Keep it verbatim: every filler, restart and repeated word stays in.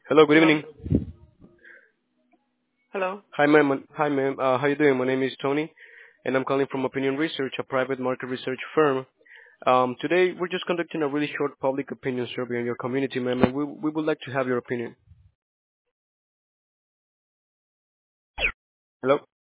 Hello, good Hello. evening. Hello. Hi, ma'am. Hi, ma'am. Uh, how you doing? My name is Tony, and I'm calling from Opinion Research, a private market research firm. Um, today, we're just conducting a really short public opinion survey on your community, ma'am, and we, we would like to have your opinion. Hello?